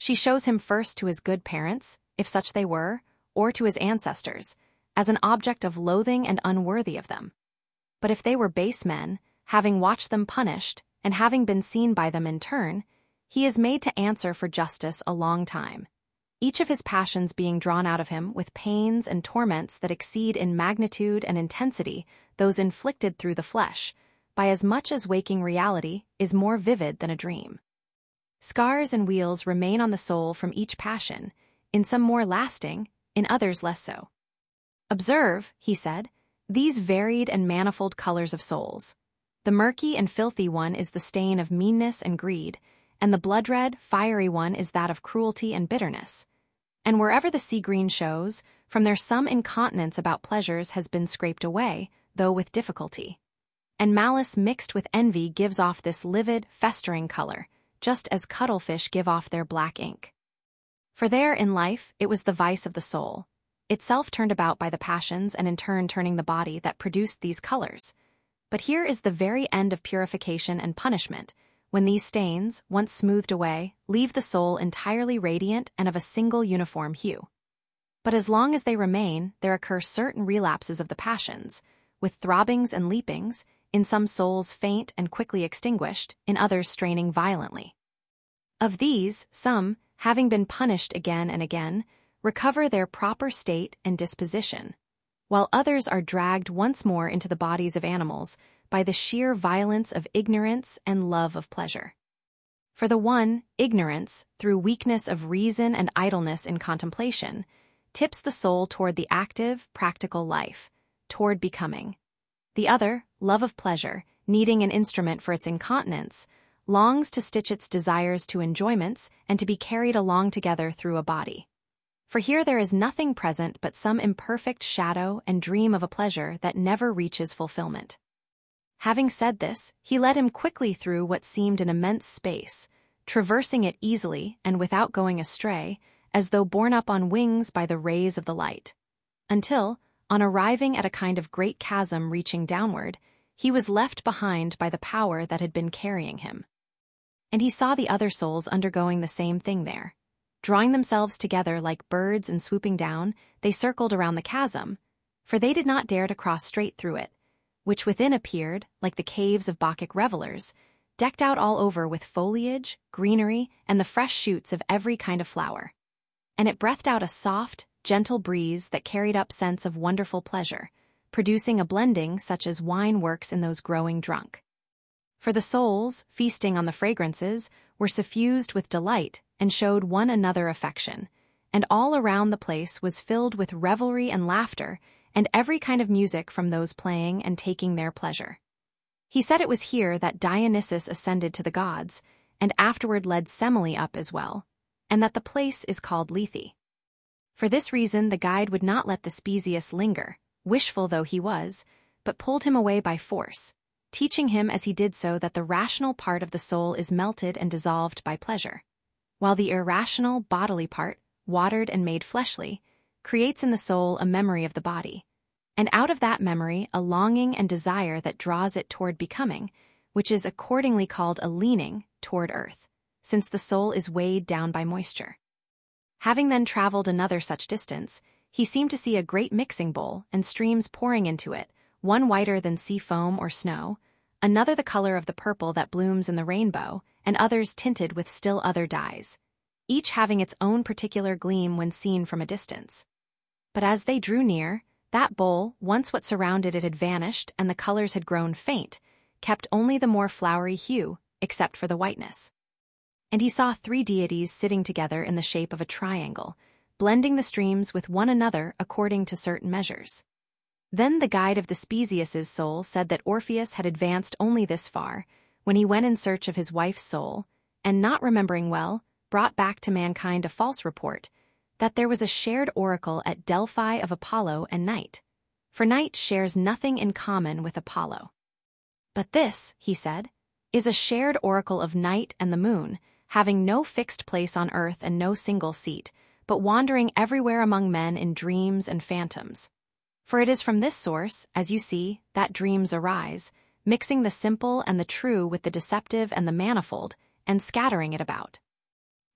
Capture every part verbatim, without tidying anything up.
She shows him first to his good parents, if such they were, or to his ancestors, as an object of loathing and unworthy of them. But if they were base men, having watched them punished, and having been seen by them in turn, he is made to answer for justice a long time, each of his passions being drawn out of him with pains and torments that exceed in magnitude and intensity those inflicted through the flesh, by as much as waking reality is more vivid than a dream. Scars and weals remain on the soul from each passion, in some more lasting, in others less so. Observe, he said, these varied and manifold colors of souls. The murky and filthy one is the stain of meanness and greed, and the blood-red, fiery one is that of cruelty and bitterness. And wherever the sea-green shows, from there some incontinence about pleasures has been scraped away, though with difficulty. And malice mixed with envy gives off this livid, festering color, just as cuttlefish give off their black ink. For there, in life, it was the vice of the soul, itself turned about by the passions and in turn turning the body that produced these colors. But here is the very end of purification and punishment, when these stains, once smoothed away, leave the soul entirely radiant and of a single uniform hue. But as long as they remain, there occur certain relapses of the passions, with throbbings and leapings, in some souls faint and quickly extinguished, in others straining violently. Of these, some, having been punished again and again, recover their proper state and disposition, while others are dragged once more into the bodies of animals by the sheer violence of ignorance and love of pleasure. For the one, ignorance, through weakness of reason and idleness in contemplation, tips the soul toward the active, practical life, toward becoming. The other, love of pleasure, needing an instrument for its incontinence, longs to stitch its desires to enjoyments and to be carried along together through a body. For here there is nothing present but some imperfect shadow and dream of a pleasure that never reaches fulfillment. Having said this, he led him quickly through what seemed an immense space, traversing it easily and without going astray, as though borne up on wings by the rays of the light, until, on arriving at a kind of great chasm reaching downward, he was left behind by the power that had been carrying him. And he saw the other souls undergoing the same thing there. Drawing themselves together like birds and swooping down, they circled around the chasm, for they did not dare to cross straight through it, which within appeared, like the caves of Bacchic revelers, decked out all over with foliage, greenery, and the fresh shoots of every kind of flower. And it breathed out a soft, gentle breeze that carried up scents of wonderful pleasure, producing a blending such as wine works in those growing drunk. For the souls, feasting on the fragrances, were suffused with delight and showed one another affection, and all around the place was filled with revelry and laughter, and every kind of music from those playing and taking their pleasure. He said it was here that Dionysus ascended to the gods, and afterward led Semele up as well, and that the place is called Lethe. For this reason the guide would not let the Specius linger, wishful though he was, but pulled him away by force, teaching him as he did so that the rational part of the soul is melted and dissolved by pleasure, while the irrational bodily part, watered and made fleshly, creates in the soul a memory of the body, and out of that memory a longing and desire that draws it toward becoming, which is accordingly called a leaning toward earth, since the soul is weighed down by moisture. Having then traveled another such distance, he seemed to see a great mixing bowl and streams pouring into it, one whiter than sea foam or snow, another the color of the purple that blooms in the rainbow, and others tinted with still other dyes, each having its own particular gleam when seen from a distance. But as they drew near, that bowl, once what surrounded it had vanished and the colors had grown faint, kept only the more flowery hue, except for the whiteness. And he saw three deities sitting together in the shape of a triangle, blending the streams with one another according to certain measures. Then the guide of the Specius's soul said that Orpheus had advanced only this far, when he went in search of his wife's soul, and not remembering well, brought back to mankind a false report, that there was a shared oracle at Delphi of Apollo and Night, for Night shares nothing in common with Apollo. But this, he said, is a shared oracle of Night and the moon, having no fixed place on earth and no single seat, but wandering everywhere among men in dreams and phantoms. For it is from this source, as you see, that dreams arise, mixing the simple and the true with the deceptive and the manifold, and scattering it about.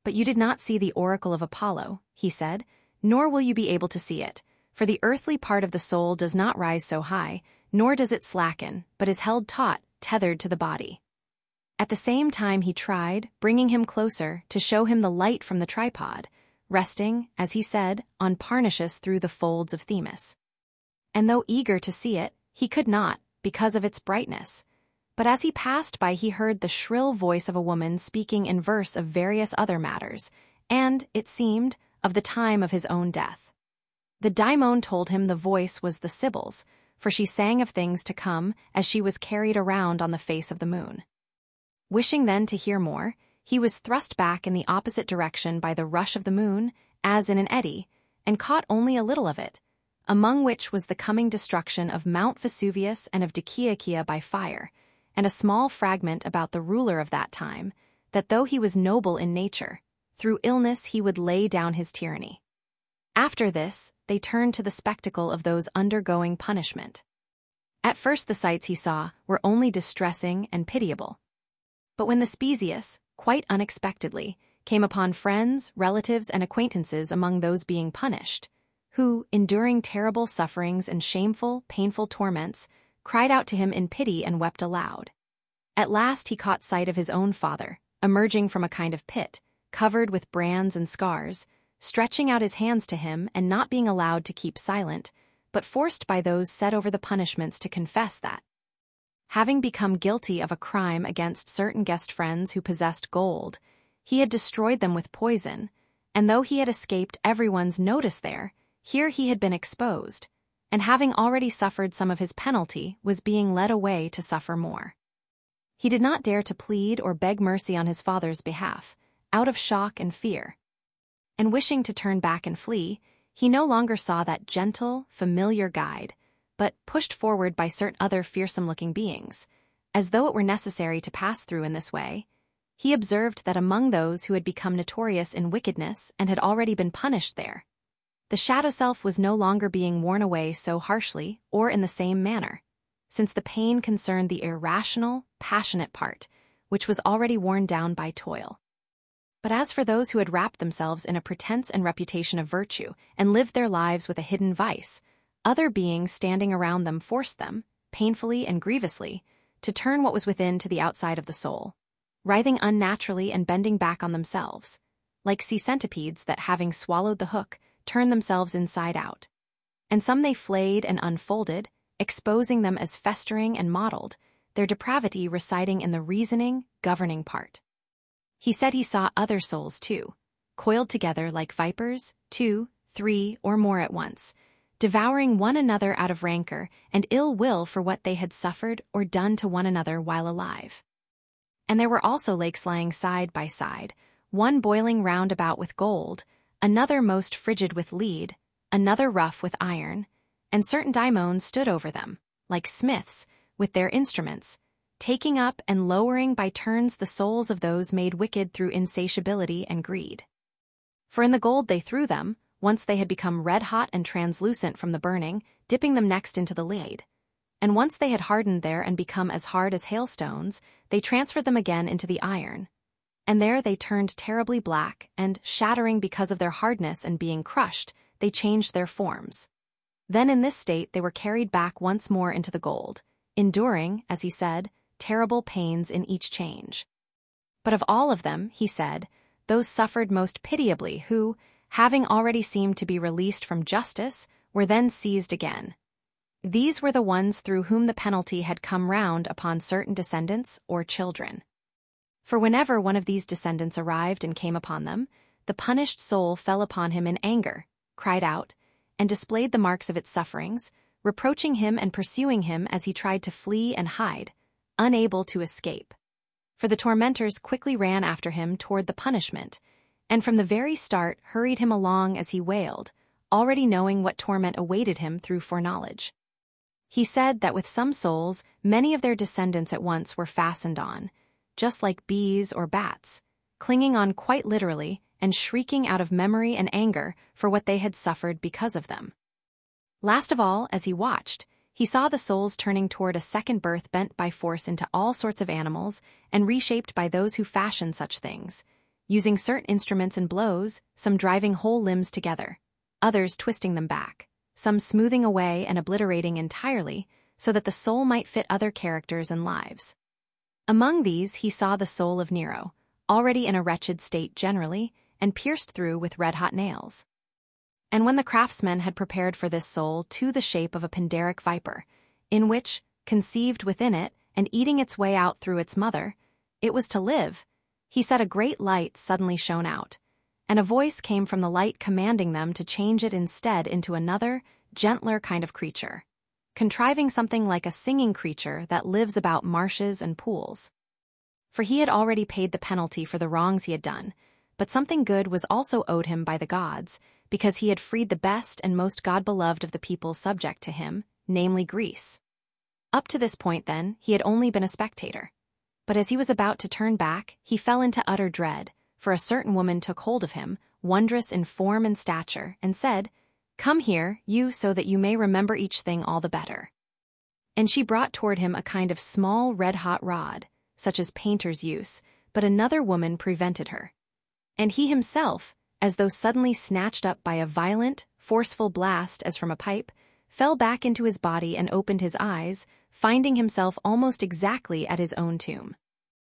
"But you did not see the oracle of Apollo," he said, "nor will you be able to see it, for the earthly part of the soul does not rise so high, nor does it slacken, but is held taut, tethered to the body." At the same time he tried, bringing him closer, to show him the light from the tripod, resting, as he said, on Parnassus through the folds of Themis. And though eager to see it, he could not, because of its brightness. But as he passed by he heard the shrill voice of a woman speaking in verse of various other matters, and, it seemed, of the time of his own death. The daimon told him the voice was the Sibyl's, for she sang of things to come as she was carried around on the face of the moon. Wishing then to hear more, he was thrust back in the opposite direction by the rush of the moon, as in an eddy, and caught only a little of it, among which was the coming destruction of Mount Vesuvius and of Dikiakia by fire, and a small fragment about the ruler of that time, that though he was noble in nature, through illness he would lay down his tyranny. After this, they turned to the spectacle of those undergoing punishment. At first the sights he saw were only distressing and pitiable. But when the Specius, quite unexpectedly, came upon friends, relatives, and acquaintances among those being punished, who, enduring terrible sufferings and shameful, painful torments, cried out to him in pity and wept aloud. At last he caught sight of his own father, emerging from a kind of pit, covered with brands and scars, stretching out his hands to him and not being allowed to keep silent, but forced by those set over the punishments to confess that, having become guilty of a crime against certain guest friends who possessed gold, he had destroyed them with poison, and though he had escaped everyone's notice there, here he had been exposed, and having already suffered some of his penalty, was being led away to suffer more. He did not dare to plead or beg mercy on his father's behalf, out of shock and fear. And wishing to turn back and flee, he no longer saw that gentle, familiar guide, but pushed forward by certain other fearsome-looking beings, as though it were necessary to pass through in this way, he observed that among those who had become notorious in wickedness and had already been punished there, the shadow self was no longer being worn away so harshly or in the same manner, since the pain concerned the irrational, passionate part, which was already worn down by toil. But as for those who had wrapped themselves in a pretense and reputation of virtue and lived their lives with a hidden vice, other beings standing around them forced them, painfully and grievously, to turn what was within to the outside of the soul, writhing unnaturally and bending back on themselves, like sea centipedes that, having swallowed the hook, turn themselves inside out. And some they flayed and unfolded, exposing them as festering and mottled, their depravity residing in the reasoning, governing part. He said he saw other souls too, coiled together like vipers, two, three, or more at once, devouring one another out of rancor and ill will for what they had suffered or done to one another while alive. And there were also lakes lying side by side, one boiling round about with gold, another most frigid with lead, another rough with iron, and certain daimons stood over them, like smiths, with their instruments, taking up and lowering by turns the souls of those made wicked through insatiability and greed. For in the gold they threw them, once they had become red-hot and translucent from the burning, dipping them next into the lead. And once they had hardened there and become as hard as hailstones, they transferred them again into the iron. And there they turned terribly black, and, shattering because of their hardness and being crushed, they changed their forms. Then in this state they were carried back once more into the gold, enduring, as he said, terrible pains in each change. But of all of them, he said, those suffered most pitiably who, having already seemed to be released from justice, were then seized again. These were the ones through whom the penalty had come round upon certain descendants or children. For whenever one of these descendants arrived and came upon them, the punished soul fell upon him in anger, cried out, and displayed the marks of its sufferings, reproaching him and pursuing him as he tried to flee and hide, unable to escape. For the tormentors quickly ran after him toward the punishment, and from the very start hurried him along as he wailed, already knowing what torment awaited him through foreknowledge. He said that with some souls, many of their descendants at once were fastened on, just like bees or bats, clinging on quite literally and shrieking out of memory and anger for what they had suffered because of them. Last of all, as he watched, he saw the souls turning toward a second birth bent by force into all sorts of animals and reshaped by those who fashion such things, using certain instruments and blows, some driving whole limbs together, others twisting them back, some smoothing away and obliterating entirely so that the soul might fit other characters and lives. Among these he saw the soul of Nero, already in a wretched state generally, and pierced through with red-hot nails. And when the craftsmen had prepared for this soul to the shape of a Pindaric viper, in which, conceived within it and eating its way out through its mother, it was to live, he said a great light suddenly shone out, and a voice came from the light commanding them to change it instead into another, gentler kind of creature, contriving something like a singing creature that lives about marshes and pools. For he had already paid the penalty for the wrongs he had done, but something good was also owed him by the gods, because he had freed the best and most God-beloved of the people subject to him, namely Greece. Up to this point, then, he had only been a spectator. But as he was about to turn back, he fell into utter dread, for a certain woman took hold of him, wondrous in form and stature, and said, "Come here, you, so that you may remember each thing all the better." And she brought toward him a kind of small red-hot rod, such as painters use, but another woman prevented her. And he himself, as though suddenly snatched up by a violent, forceful blast as from a pipe, fell back into his body and opened his eyes, finding himself almost exactly at his own tomb.